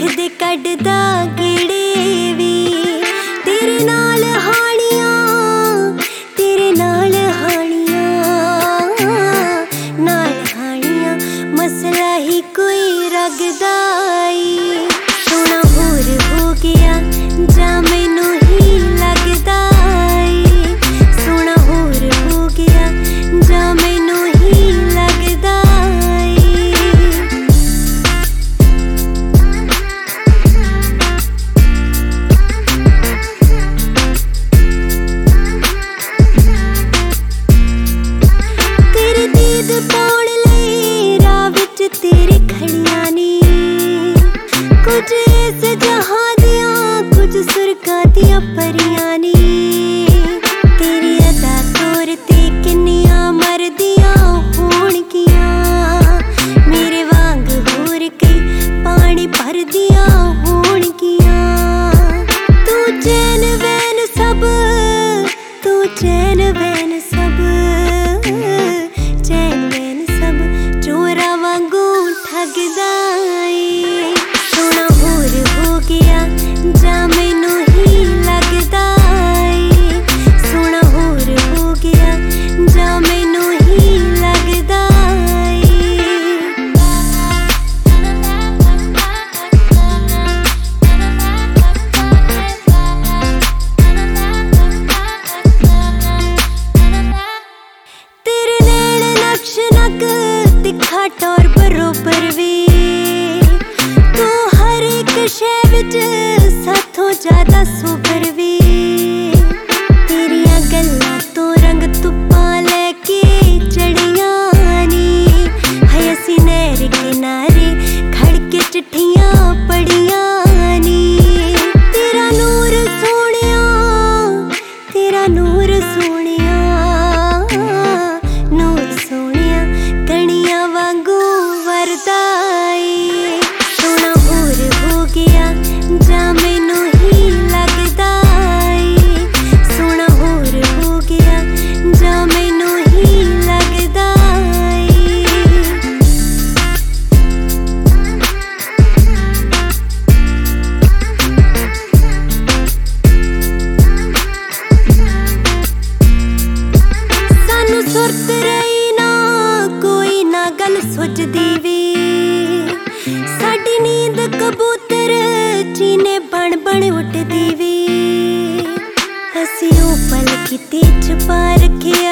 दे कड्डदा गेड़े we तेरे नाल हानियां तेरे नाल हानियां मसला ही कोई रगदा ई सोना होर हो गया जा मैनू ही लगदा ई सोना होर हो गया जा मैनू ही लगदा ई तेरे दीद पाउण लई राह विच तेरे खड़ियां नी कुछ इस जहां दियां कुछ सुरगां दियां परियां नी तेरी अदा तौर ते किन्नियां मरदियां होणगियां मेरे वांग होर कई पानी भरदियां होणगियां तू चैन वैन सब तू चैन वैन सब चैन वैन सब चोरा वांगू ठगदा ई सोना होर हो गया जा मैनू ही लगदा ई सोना होर हो गया जा मैनू ही लगदा तेरे नैन नक्श नक तिखा टौर बरोबर वी तू हर एक शै विच साथों ज्यादा सोबर वी तेरियां गल्लां तो रंग तुप्पां लैके चढ़ियां नी है असीं नैर किनारे खड़ के चिट्ठियां पढ़ियां नी तेरा नूर सोहणिया तेरा नूर सोहणिया नूर सोहणिया कणियां वांगू वरदा ई सोना होर हो गया जा मैनू ही लगदा ई सोना होर हो गया जा मैनू ही लगदा ई सानू सुरत रही ना कोई ना गल सुझदी वी साडी नींद कबूतर चीने बन बन उठदी वी असीं ओ पल किते छुपा रखे